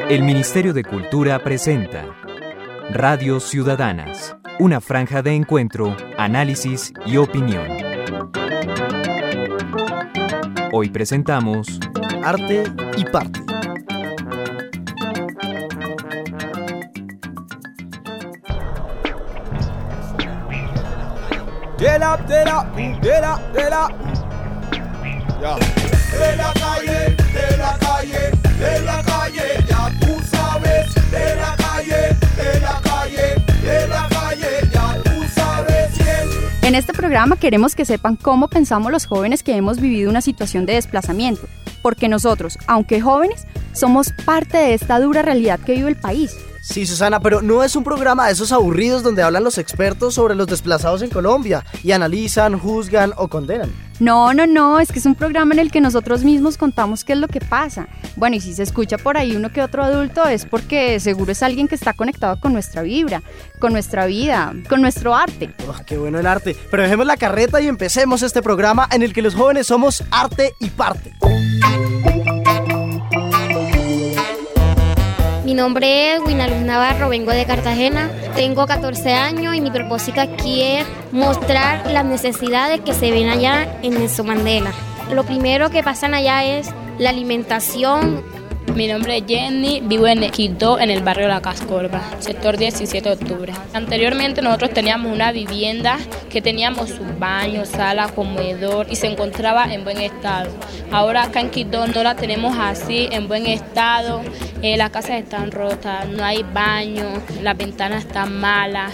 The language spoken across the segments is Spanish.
El Ministerio de Cultura presenta Radio Ciudadanas, una franja de encuentro, análisis y opinión. Hoy presentamos Arte y Parte. De la calle, ya tú sabes, de la calle, ya tú sabes bien. En este programa queremos que sepan cómo pensamos los jóvenes que hemos vivido una situación de desplazamiento, porque nosotros, aunque jóvenes, somos parte de esta dura realidad que vive el país. Sí, Susana, pero no es un programa de esos aburridos donde hablan los expertos sobre los desplazados en Colombia y analizan, juzgan o condenan. No, es que es un programa en el que nosotros mismos contamos qué es lo que pasa. Bueno, y si se escucha por ahí uno que otro adulto es porque seguro es alguien que está conectado con nuestra vibra, con nuestra vida, con nuestro arte. Oh, qué bueno el arte. Pero dejemos la carreta y empecemos este programa en el que los jóvenes somos arte y parte. Mi nombre es Winaluz Navarro, vengo de Cartagena, tengo 14 años y mi propósito aquí es mostrar las necesidades que se ven allá en Nelson Mandela. Lo primero que pasan allá es la alimentación. Mi nombre es Jenny, vivo en Quito, en el barrio La Cascorba, sector 17 de octubre. Anteriormente nosotros teníamos una vivienda que teníamos su baño, sala, comedor y se encontraba en buen estado. Ahora acá en Quito no la tenemos así, en buen estado, las casas están rotas, no hay baño, las ventanas están malas.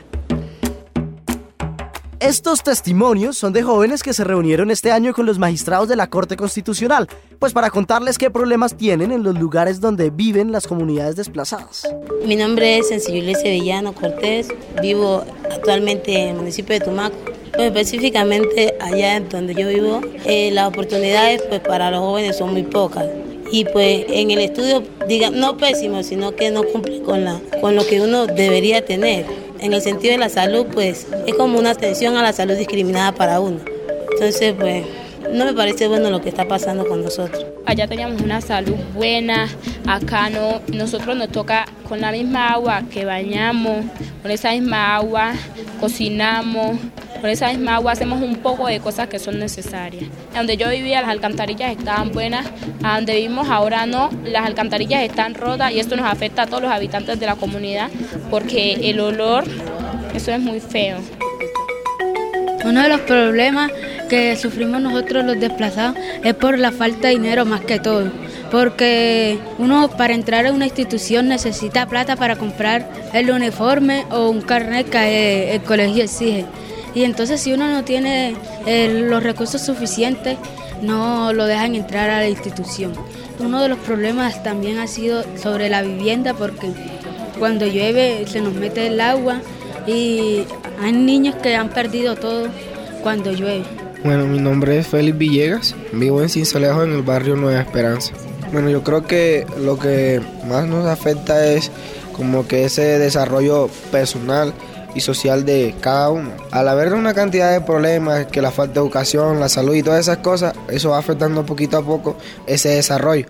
Estos testimonios son de jóvenes que se reunieron este año con los magistrados de la Corte Constitucional, pues para contarles qué problemas tienen en los lugares donde viven las comunidades desplazadas. Mi nombre es Sencillo Sevillano Cortés, vivo actualmente en el municipio de Tumaco. Pues específicamente allá donde yo vivo, las oportunidades pues para los jóvenes son muy pocas. Y pues en el estudio, no pésimo, sino que no cumple con lo que uno debería tener. En el sentido de la salud, pues es como una atención a la salud discriminada para uno. Entonces, pues no me parece bueno lo que está pasando con nosotros. Allá teníamos una salud buena, acá no. Nosotros nos toca con la misma agua que bañamos, con esa misma agua cocinamos, con esa misma agua hacemos un poco de cosas que son necesarias. Donde yo vivía las alcantarillas estaban buenas, a donde vivimos ahora no, las alcantarillas están rotas y esto nos afecta a todos los habitantes de la comunidad porque el olor, eso es muy feo. Uno de los problemas que sufrimos nosotros los desplazados es por la falta de dinero más que todo, porque uno para entrar a una institución necesita plata para comprar el uniforme o un carnet que el colegio exige. Y entonces si uno no tiene los recursos suficientes, no lo dejan entrar a la institución. Uno de los problemas también ha sido sobre la vivienda, porque cuando llueve se nos mete el agua y hay niños que han perdido todo cuando llueve. Bueno, mi nombre es Félix Villegas, vivo en Cincelejo, en el barrio Nueva Esperanza. Bueno, yo creo que lo que más nos afecta es como que ese desarrollo personal y social de cada uno. Al haber una cantidad de problemas, que la falta de educación, la salud y todas esas cosas, eso va afectando poquito a poco ese desarrollo.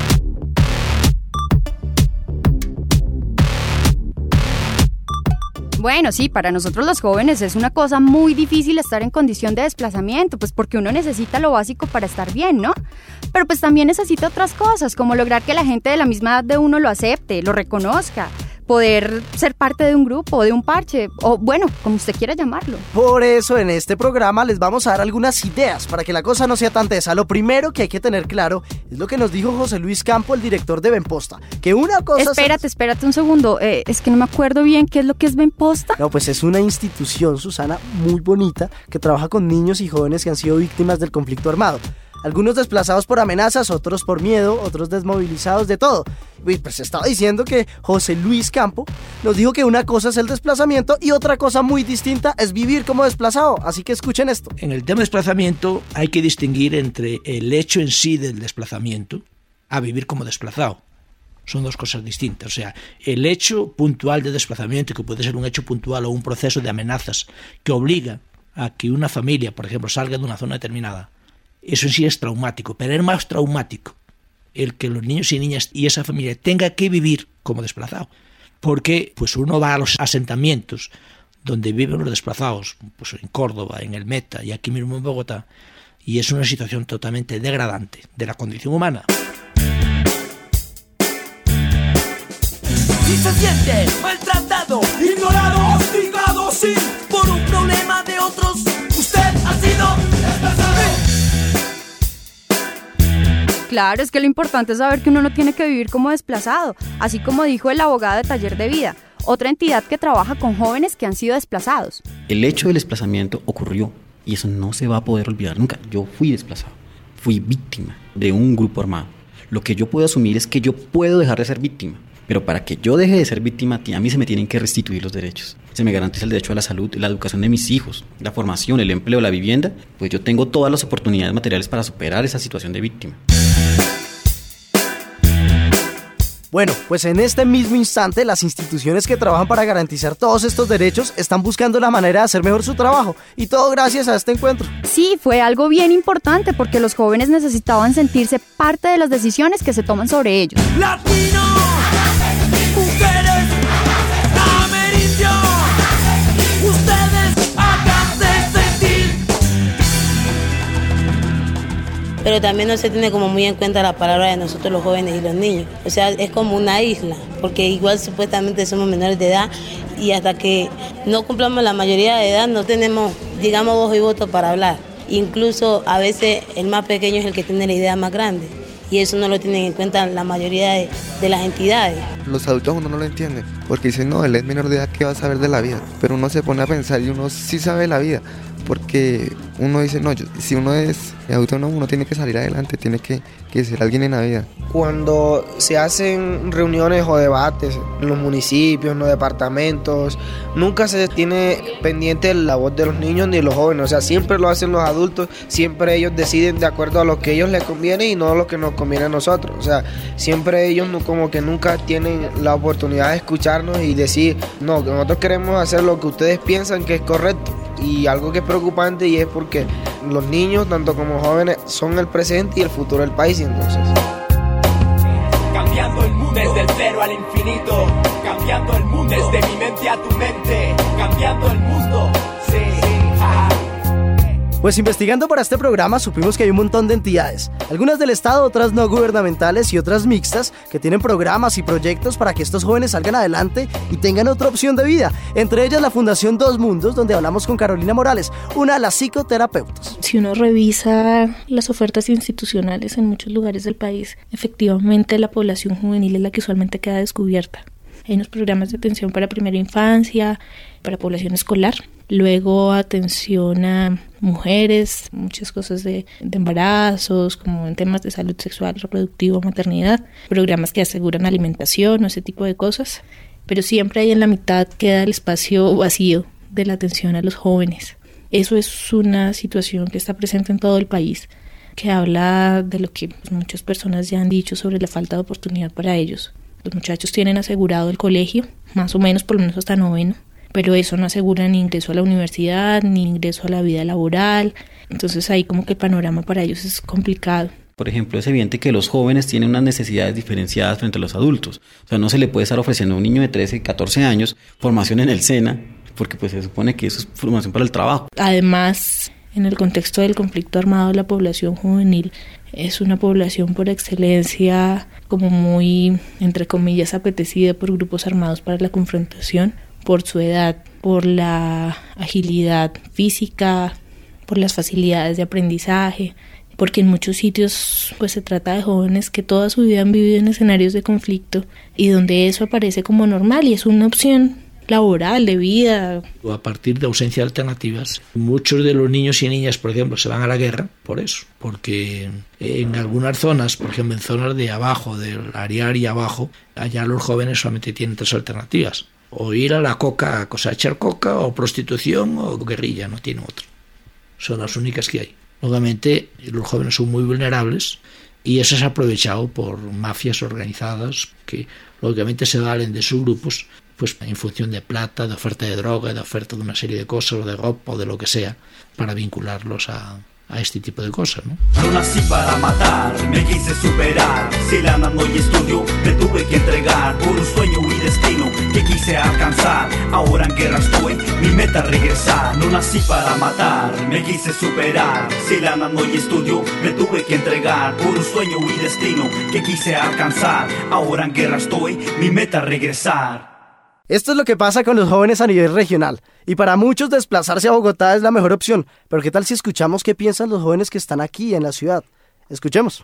Bueno, sí, para nosotros los jóvenes es una cosa muy difícil estar en condición de desplazamiento, pues porque uno necesita lo básico para estar bien, ¿no? Pero pues también necesita otras cosas, como lograr que la gente de la misma edad de uno lo acepte, lo reconozca, poder ser parte de un grupo, de un parche, o bueno, como usted quiera llamarlo. Por eso en este programa les vamos a dar algunas ideas para que la cosa no sea tan tesa. Lo primero que hay que tener claro es lo que nos dijo José Luis Campo, el director de Benposta, que una cosa... Espérate un segundo, es que no me acuerdo bien qué es lo que es Benposta. No, pues es una institución, Susana, muy bonita, que trabaja con niños y jóvenes que han sido víctimas del conflicto armado. Algunos desplazados por amenazas, otros por miedo, otros desmovilizados, de todo. Y pues estaba diciendo que José Luis Campo nos dijo que una cosa es el desplazamiento y otra cosa muy distinta es vivir como desplazado. Así que escuchen esto. En el tema de desplazamiento hay que distinguir entre el hecho en sí del desplazamiento a vivir como desplazado. Son dos cosas distintas. O sea, el hecho puntual de desplazamiento, que puede ser un hecho puntual o un proceso de amenazas que obliga a que una familia, por ejemplo, salga de una zona determinada, eso en sí es traumático, pero es más traumático el que los niños y niñas y esa familia tenga que vivir como desplazado. Porque pues uno va a los asentamientos donde viven los desplazados, pues en Córdoba, en el Meta y aquí mismo en Bogotá, y es una situación totalmente degradante de la condición humana. Si se siente maltratado, ignorado, hostigado, sí, por un problema de otros, usted ha sido desplazado. Claro, es que lo importante es saber que uno no tiene que vivir como desplazado, así como dijo el abogado de Taller de Vida, otra entidad que trabaja con jóvenes que han sido desplazados. El hecho del desplazamiento ocurrió y eso no se va a poder olvidar nunca. Yo fui desplazado, fui víctima de un grupo armado. Lo que yo puedo asumir es que yo puedo dejar de ser víctima, pero para que yo deje de ser víctima, a mí se me tienen que restituir los derechos. Se me garantiza el derecho a la salud, la educación de mis hijos, la formación, el empleo, la vivienda, pues yo tengo todas las oportunidades materiales para superar esa situación de víctima. Bueno, pues en este mismo instante las instituciones que trabajan para garantizar todos estos derechos están buscando la manera de hacer mejor su trabajo, y todo gracias a este encuentro. Sí, fue algo bien importante porque los jóvenes necesitaban sentirse parte de las decisiones que se toman sobre ellos. Latino, mujeres, amerindio, ustedes háganse sentir. Pero también no se tiene como muy en cuenta la palabra de nosotros los jóvenes y los niños. O sea, es como una isla, porque igual supuestamente somos menores de edad y hasta que no cumplamos la mayoría de edad no tenemos, digamos, voz y voto para hablar. Incluso a veces el más pequeño es el que tiene la idea más grande y eso no lo tienen en cuenta la mayoría de las entidades. Los adultos uno no lo entiende, porque dicen, no, él es menor de edad, ¿qué va a saber de la vida? Pero uno se pone a pensar y uno sí sabe de la vida, porque uno dice, no, si uno es adulto, no, uno tiene que salir adelante, tiene que ser alguien en la vida. Cuando se hacen reuniones o debates en los municipios, en los departamentos, nunca se tiene pendiente la voz de los niños ni de los jóvenes, o sea, siempre lo hacen los adultos, siempre ellos deciden de acuerdo a lo que a ellos les conviene y no a lo que nos conviene a nosotros, o sea, siempre ellos como que nunca tienen la oportunidad de escucharnos y decir, no, que nosotros queremos hacer lo que ustedes piensan que es correcto. Y algo que es preocupante y es porque los niños, tanto como jóvenes, son el presente y el futuro del país, entonces. Cambiando el mundo desde el cero al infinito, cambiando el mundo desde mi mente a tu mente, cambiando el mundo, sí, Pues investigando para este programa supimos que hay un montón de entidades, algunas del Estado, otras no gubernamentales y otras mixtas, que tienen programas y proyectos para que estos jóvenes salgan adelante y tengan otra opción de vida. Entre ellas la Fundación Dos Mundos, donde hablamos con Carolina Morales, una de las psicoterapeutas. Si uno revisa las ofertas institucionales en muchos lugares del país, efectivamente la población juvenil es la que usualmente queda descubierta. Hay unos programas de atención para primera infancia, para población escolar, luego atención a mujeres, muchas cosas de embarazos, como en temas de salud sexual, reproductiva, maternidad, programas que aseguran alimentación o ese tipo de cosas, pero siempre ahí en la mitad queda el espacio vacío de la atención a los jóvenes. Eso es una situación que está presente en todo el país, que habla de lo que muchas personas ya han dicho sobre la falta de oportunidad para ellos. Los muchachos tienen asegurado el colegio, más o menos por lo menos hasta 9º, pero eso no asegura ni ingreso a la universidad, ni ingreso a la vida laboral. Entonces ahí como que el panorama para ellos es complicado. Por ejemplo, es evidente que los jóvenes tienen unas necesidades diferenciadas frente a los adultos. O sea, no se le puede estar ofreciendo a un niño de 13, 14 años formación en el SENA, porque pues se supone que eso es formación para el trabajo. Además, en el contexto del conflicto armado, la población juvenil es una población por excelencia como muy, entre comillas, apetecida por grupos armados para la confrontación, por su edad, por la agilidad física, por las facilidades de aprendizaje, porque en muchos sitios pues se trata de jóvenes que toda su vida han vivido en escenarios de conflicto y donde eso aparece como normal y es una opción laboral, de vida. A partir de ausencia de alternativas, muchos de los niños y niñas, por ejemplo, se van a la guerra por eso, porque en algunas zonas, por ejemplo en zonas de abajo, del Ariar y abajo, allá los jóvenes solamente tienen 3 alternativas: o ir a la coca a cosechar coca, o prostitución, o guerrilla, no tienen otro. Son las únicas que hay. Obviamente los jóvenes son muy vulnerables y eso es aprovechado por mafias organizadas que lógicamente se valen de sus grupos pues en función de plata, de oferta de droga, de oferta de una serie de cosas, o de ropa, o de lo que sea, para vincularlos a a este tipo de cosas, ¿no? No nací para matar, me quise superar. Si la no y estudio, me tuve que entregar por un sueño y destino que quise alcanzar. Ahora en guerra estoy, mi meta es regresar. No nací para matar, me quise superar. Si la no y estudio, me tuve que entregar por un sueño y destino que quise alcanzar. Ahora en guerra estoy, mi meta es regresar. Esto es lo que pasa con los jóvenes a nivel regional, y para muchos desplazarse a Bogotá es la mejor opción, pero ¿qué tal si escuchamos qué piensan los jóvenes que están aquí en la ciudad? Escuchemos.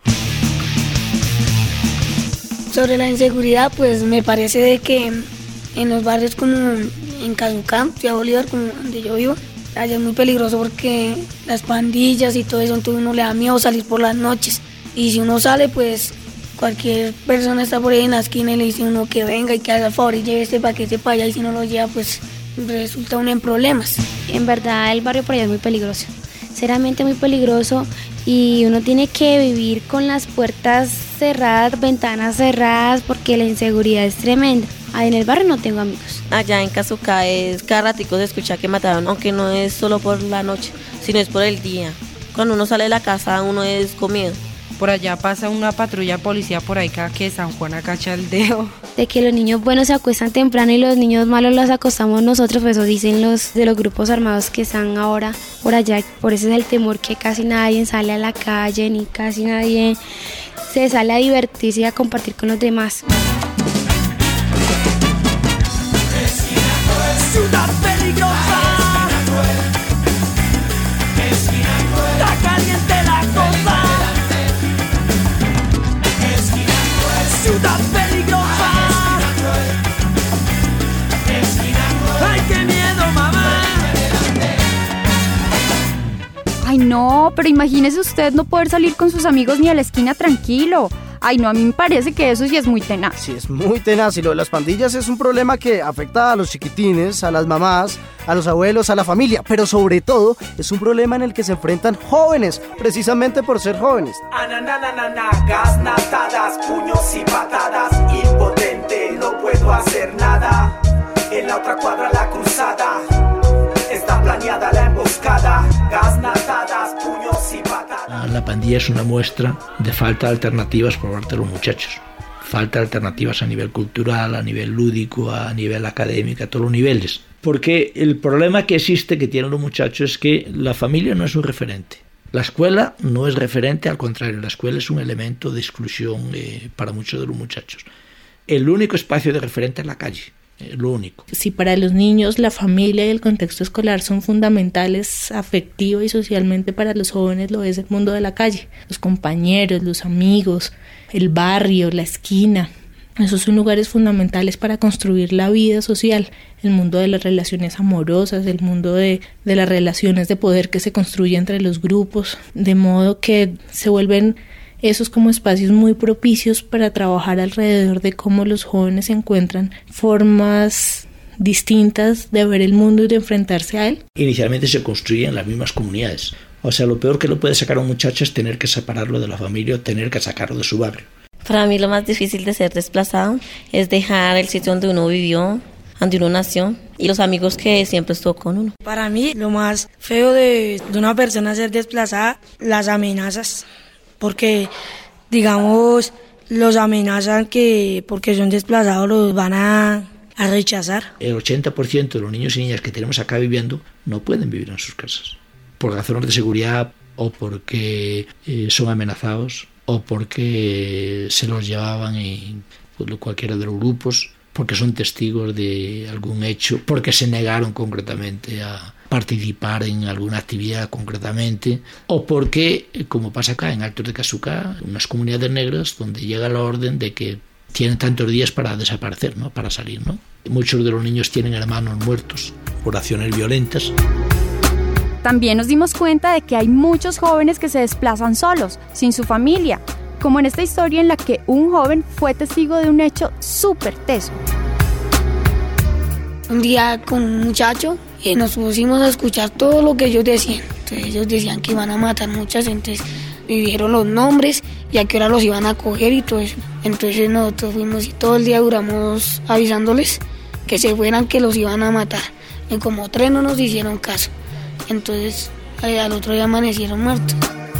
Sobre la inseguridad, pues me parece de que en los barrios como en Cazucá, Ciudad Bolívar, como donde yo vivo, allá es muy peligroso porque las pandillas y todo eso, entonces uno le da miedo salir por las noches, y si uno sale, pues cualquier persona está por ahí en la esquina y le dice a uno que venga y que haga el favor y lleve este paquete para allá, y si no lo lleva, pues resulta uno en problemas. En verdad el barrio por allá es muy peligroso, sinceramente muy peligroso, y uno tiene que vivir con las puertas cerradas, ventanas cerradas, porque la inseguridad es tremenda. Ahí en el barrio no tengo amigos. Allá en Cazucá es cada ratico se escucha que mataron, aunque no es solo por la noche, sino es por el día. Cuando uno sale de la casa uno es con miedo. Por allá pasa una patrulla policía por ahí cada que San Juan acacha el dedo. De que los niños buenos se acuestan temprano y los niños malos los acostamos nosotros, pues eso dicen los de los grupos armados que están ahora por allá. Por eso es el temor que casi nadie sale a la calle, ni casi nadie se sale a divertirse y a compartir con los demás. Ciudad peligrosa, está caliente la cosa. Ciudad peligrosa, ay, qué miedo, mamá. Ay, no, pero imagínese usted no poder salir con sus amigos ni a la esquina tranquilo. Ay, no, a mí me parece que eso sí es muy tenaz. Sí, es muy tenaz, y lo de las pandillas es un problema que afecta a los chiquitines, a las mamás, a los abuelos, a la familia, pero sobre todo es un problema en el que se enfrentan jóvenes, precisamente por ser jóvenes. Gasnatadas, puños y patadas, impotente, no puedo hacer nada. En la otra cuadra la cruzada, está planeada la emboscada. Gasnatadas, puños y patadas. La pandilla es una muestra de falta de alternativas por parte de los muchachos. Falta de alternativas a nivel cultural, a nivel lúdico, a nivel académico, a todos los niveles. Porque el problema que existe, que tienen los muchachos, es que la familia no es un referente. La escuela no es referente, al contrario, la escuela es un elemento de exclusión para muchos de los muchachos. El único espacio de referente es la calle. Lo único. Si para los niños la familia y el contexto escolar son fundamentales afectivo y socialmente, para los jóvenes lo es el mundo de la calle, los compañeros, los amigos, el barrio, la esquina. Esos son lugares fundamentales para construir la vida social, el mundo de las relaciones amorosas, el mundo de las relaciones de poder que se construye entre los grupos, de modo que se vuelven esos como espacios muy propicios para trabajar alrededor de cómo los jóvenes encuentran formas distintas de ver el mundo y de enfrentarse a él. Inicialmente se construyen en las mismas comunidades. O sea, lo peor que le puede sacar a un muchacho es tener que separarlo de la familia o tener que sacarlo de su barrio. Para mí lo más difícil de ser desplazado es dejar el sitio donde uno vivió, donde uno nació, y los amigos que siempre estuvo con uno. Para mí lo más feo de una persona ser desplazada, las amenazas. Porque, digamos, los amenazan que porque son desplazados los van a rechazar. El 80% de los niños y niñas que tenemos acá viviendo no pueden vivir en sus casas. Por razones de seguridad, o porque son amenazados, o porque se los llevaban en cualquiera de los grupos, porque son testigos de algún hecho, porque se negaron concretamente a participar en alguna actividad concretamente, o porque, como pasa acá en Altos de Cazucá, unas comunidades negras donde llega la orden de que tienen tantos días para desaparecer, ¿no? Para salir, ¿no? Muchos de los niños tienen hermanos muertos por acciones violentas. También nos dimos cuenta de que hay muchos jóvenes que se desplazan solos, sin su familia, como en esta historia en la que un joven fue testigo de un hecho súper teso. Un día con un muchacho nos pusimos a escuchar todo lo que ellos decían. Entonces ellos decían que iban a matar muchas, entonces dijeron los nombres y a qué hora los iban a coger y todo eso. Entonces nosotros fuimos y todo el día duramos avisándoles que se fueran, que los iban a matar. Y como 3 no nos hicieron caso. Entonces al otro día amanecieron muertos.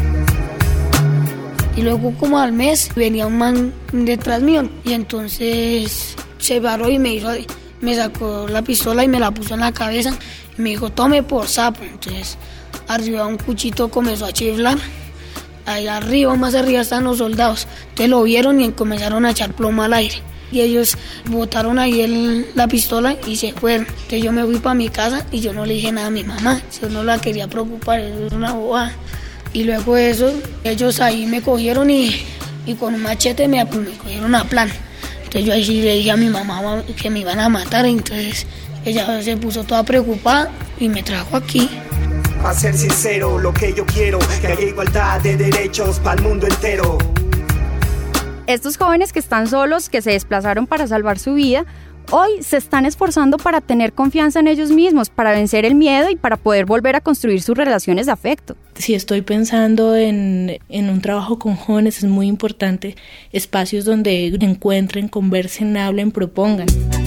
Y luego como al mes venía un man detrás mío y entonces se paró y me sacó la pistola y me la puso en la cabeza y me dijo, tome por sapo. Entonces arriba un cuchito comenzó a chiflar. Allá arriba, más arriba están los soldados. Entonces lo vieron y comenzaron a echar plomo al aire. Y ellos botaron ahí la pistola y se fueron. Entonces yo me fui para mi casa y yo no le dije nada a mi mamá. Yo no la quería preocupar, eso es una bobada. Y luego de eso, ellos ahí me cogieron y con un machete me cogieron a plan. Entonces yo ahí sí le dije a mi mamá que me iban a matar. Entonces ella se puso toda preocupada y me trajo aquí. Para ser sincero, lo que yo quiero, que haya igualdad de derechos para el mundo entero. Estos jóvenes que están solos, que se desplazaron para salvar su vida, hoy se están esforzando para tener confianza en ellos mismos, para vencer el miedo y para poder volver a construir sus relaciones de afecto. Si estoy pensando en un trabajo con jóvenes, es muy importante espacios donde encuentren, conversen, hablen, propongan.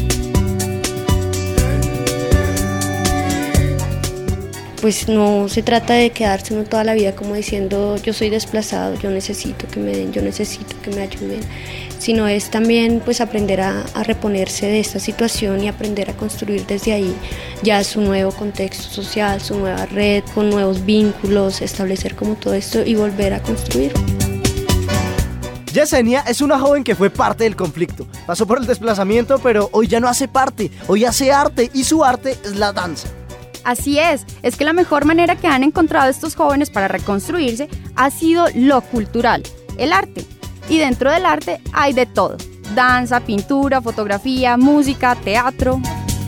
Pues no se trata de quedarse uno toda la vida como diciendo yo soy desplazado, yo necesito que me den, yo necesito que me ayuden, sino es también pues aprender a reponerse de esta situación y aprender a construir desde ahí ya su nuevo contexto social, su nueva red, con nuevos vínculos, establecer como todo esto y volver a construir. Yesenia es una joven que fue parte del conflicto, pasó por el desplazamiento, pero hoy ya no hace parte, hoy hace arte y su arte es la danza. Así es que la mejor manera que han encontrado estos jóvenes para reconstruirse ha sido lo cultural, el arte. Y dentro del arte hay de todo, danza, pintura, fotografía, música, teatro.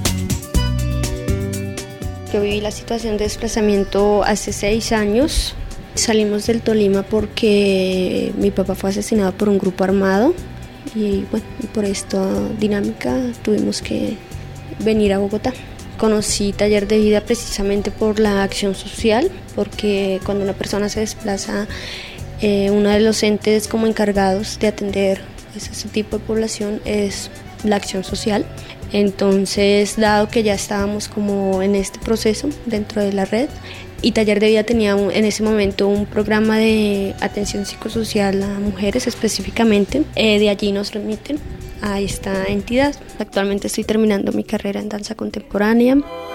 Yo viví la situación de desplazamiento hace 6 años. Salimos del Tolima porque mi papá fue asesinado por un grupo armado y bueno, por esta dinámica tuvimos que venir a Bogotá. Conocí Taller de Vida precisamente por la acción social, porque cuando una persona se desplaza, uno de los entes como encargados de atender ese tipo de población es la acción social. Entonces, dado que ya estábamos como en este proceso dentro de la red, y Taller de Vida tenía en ese momento un programa de atención psicosocial a mujeres específicamente, de allí nos remiten a esta entidad. Actualmente estoy terminando mi carrera en danza contemporánea.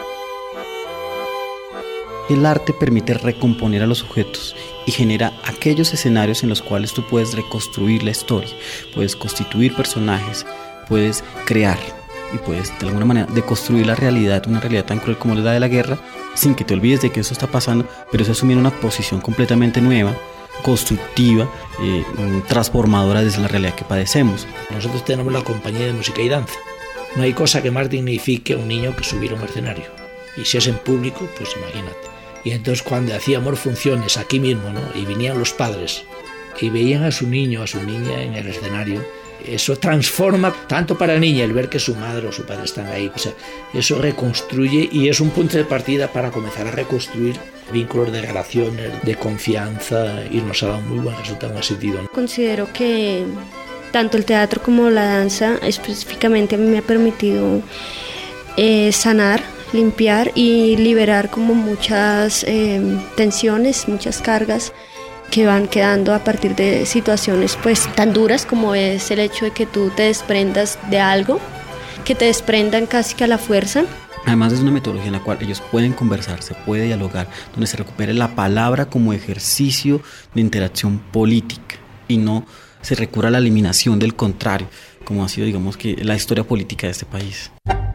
El arte permite recomponer a los sujetos y genera aquellos escenarios en los cuales tú puedes reconstruir la historia, puedes constituir personajes, puedes crear y puedes de alguna manera deconstruir la realidad, una realidad tan cruel como la de la guerra, sin que te olvides de que eso está pasando, pero es asumir una posición completamente nueva, constructiva, transformadora desde la realidad que padecemos. Nosotros tenemos la compañía de música y danza. No hay cosa que más dignifique a un niño que subir a un escenario. Y si es en público, pues imagínate. Y entonces cuando hacíamos funciones aquí mismo, ¿no? Y venían los padres y veían a su niño, a su niña en el escenario, eso transforma tanto para la niña el ver que su madre o su padre están ahí. O sea, eso reconstruye y es un punto de partida para comenzar a reconstruir vínculos de relaciones, de confianza, y nos ha dado muy buen resultado en ese sentido, ¿no? Considero que tanto el teatro como la danza específicamente a mí me ha permitido sanar, limpiar y liberar como muchas tensiones, muchas cargas que van quedando a partir de situaciones pues tan duras como es el hecho de que tú te desprendas de algo, que te desprendan casi que a la fuerza. Además es una metodología en la cual ellos pueden conversar, se puede dialogar, donde se recupere la palabra como ejercicio de interacción política y no se recurra a la eliminación del contrario, como ha sido, digamos, que la historia política de este país.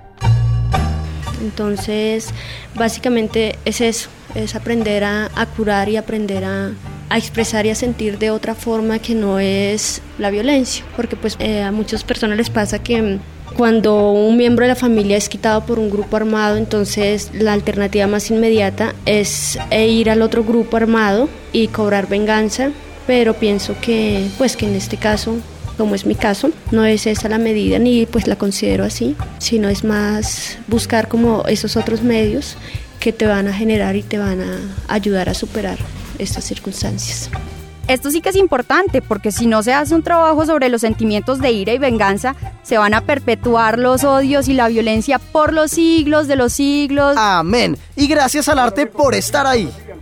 Entonces, básicamente es eso, es aprender a curar y aprender a expresar y a sentir de otra forma que no es la violencia, porque pues a muchas personas les pasa que cuando un miembro de la familia es quitado por un grupo armado, entonces la alternativa más inmediata es ir al otro grupo armado y cobrar venganza, pero pienso que pues que en este caso, como es mi caso, no es esa la medida ni pues la considero así, sino es más buscar como esos otros medios que te van a generar y te van a ayudar a superar estas circunstancias. Esto sí que es importante, porque si no se hace un trabajo sobre los sentimientos de ira y venganza, se van a perpetuar los odios y la violencia por los siglos de los siglos. Amén. Y gracias al arte por estar ahí.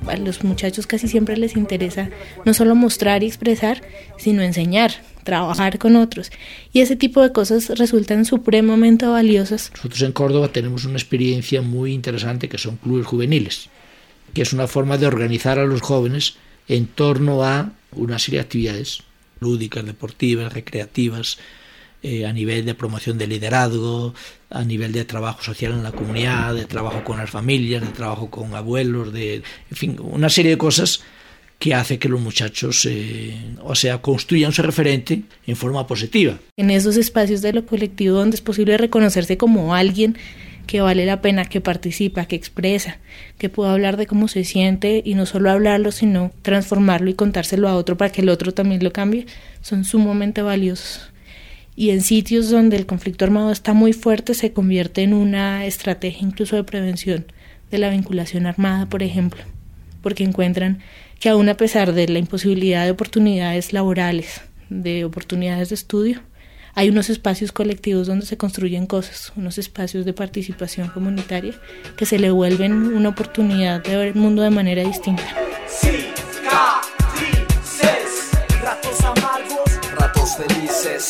A los muchachos casi siempre les interesa no solo mostrar y expresar, sino enseñar, trabajar con otros. Y ese tipo de cosas resultan supremamente valiosas. Nosotros en Córdoba tenemos una experiencia muy interesante que son clubes juveniles, que es una forma de organizar a los jóvenes en torno a una serie de actividades lúdicas, deportivas, recreativas, a nivel de promoción de liderazgo, a nivel de trabajo social en la comunidad, de trabajo con las familias, de trabajo con abuelos, en fin, una serie de cosas que hace que los muchachos, construyan su referente en forma positiva. En esos espacios de lo colectivo donde es posible reconocerse como alguien que vale la pena, que participa, que expresa, que pueda hablar de cómo se siente y no solo hablarlo, sino transformarlo y contárselo a otro para que el otro también lo cambie, son sumamente valiosos. Y en sitios donde el conflicto armado está muy fuerte se convierte en una estrategia incluso de prevención de la vinculación armada, por ejemplo, porque encuentran que aún a pesar de la imposibilidad de oportunidades laborales, de oportunidades de estudio, hay unos espacios colectivos donde se construyen cosas, unos espacios de participación comunitaria que se le vuelven una oportunidad de ver el mundo de manera distinta. Ratos amargos, ratos felices.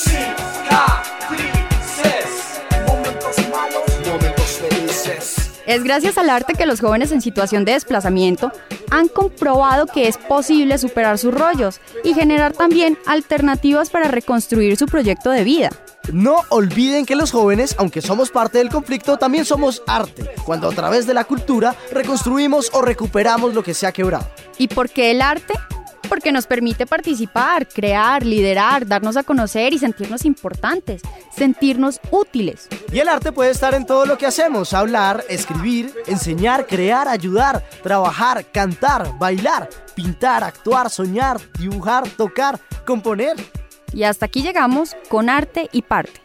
Momentos malos, momentos felices. Es gracias al arte que los jóvenes en situación de desplazamiento han comprobado que es posible superar sus rollos y generar también alternativas para reconstruir su proyecto de vida. No olviden que los jóvenes, aunque somos parte del conflicto, también somos arte, cuando a través de la cultura reconstruimos o recuperamos lo que se ha quebrado. ¿Y por qué el arte? Porque nos permite participar, crear, liderar, darnos a conocer y sentirnos importantes, sentirnos útiles. Y el arte puede estar en todo lo que hacemos: hablar, escribir, enseñar, crear, ayudar, trabajar, cantar, bailar, pintar, actuar, soñar, dibujar, tocar, componer. Y hasta aquí llegamos con Arte y Parte.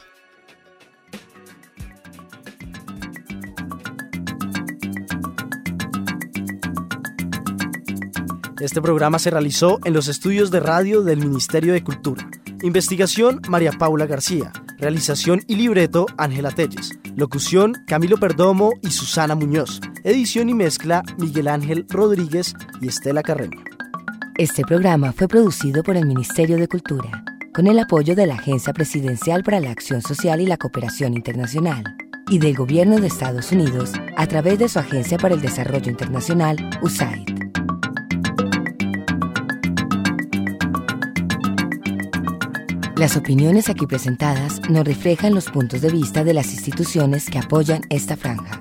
Este programa se realizó en los estudios de radio del Ministerio de Cultura. Investigación: María Paula García. Realización y libreto: Ángela Telles. Locución: Camilo Perdomo y Susana Muñoz. Edición y mezcla: Miguel Ángel Rodríguez y Estela Carreño. Este programa fue producido por el Ministerio de Cultura, con el apoyo de la Agencia Presidencial para la Acción Social y la Cooperación Internacional y del Gobierno de Estados Unidos a través de su Agencia para el Desarrollo Internacional, USAID. Las opiniones aquí presentadas no reflejan los puntos de vista de las instituciones que apoyan esta franja.